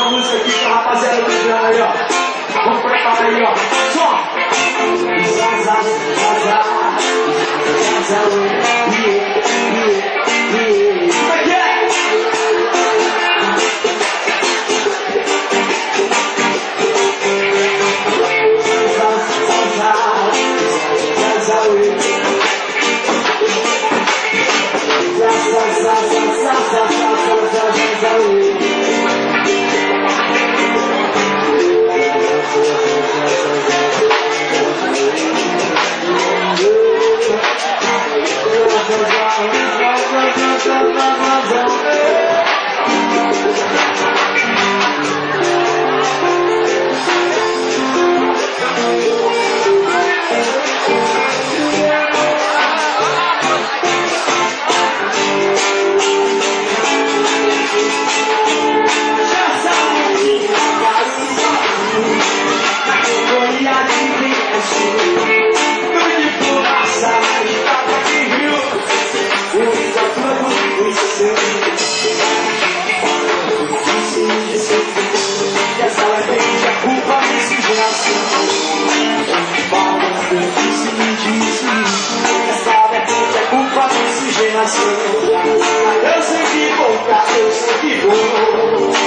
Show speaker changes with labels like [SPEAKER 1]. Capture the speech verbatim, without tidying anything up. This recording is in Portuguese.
[SPEAKER 1] uma música aqui pra rapaziada do João aí, ó. Vamos preparar aí, ó. Só! Zaza, zaza, zaza, yeah, yeah, yeah. Como é que é? Zaza, zaza, zaza, eu sei que vou, eu sei que vou.